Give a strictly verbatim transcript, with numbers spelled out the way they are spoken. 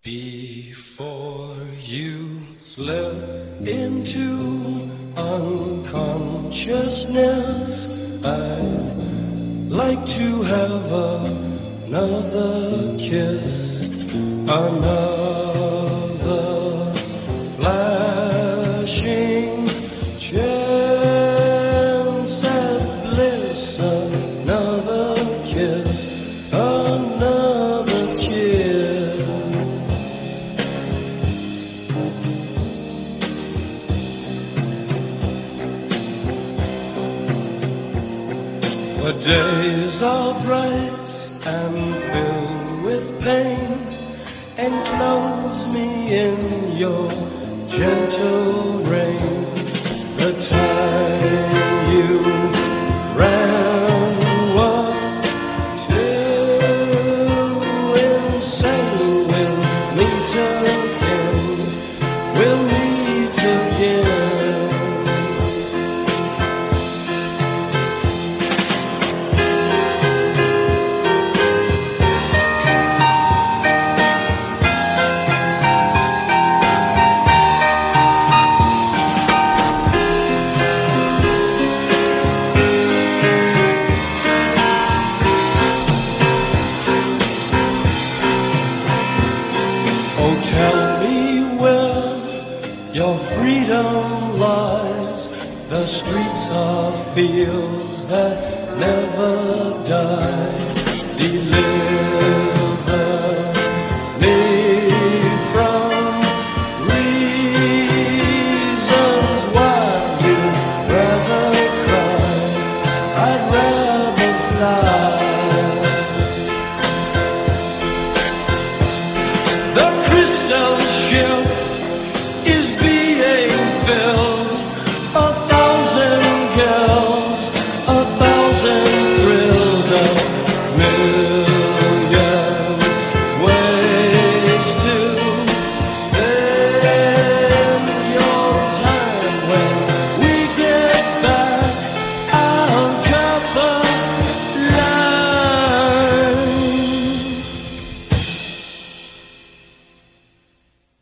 Before you slip into unconsciousness, I'd like to have another kiss, another flashing chance at bliss, another kiss, another kiss. The days are bright and filled with pain. Enclose me in your gentle rain. The time you ran was too insane. We'll meet again. We'll meet again. Oh, tell me where your freedom lies. The streets are fields that never die. Deliver me from reasons why you'd rather cry. I'd rather fly. The crystal ship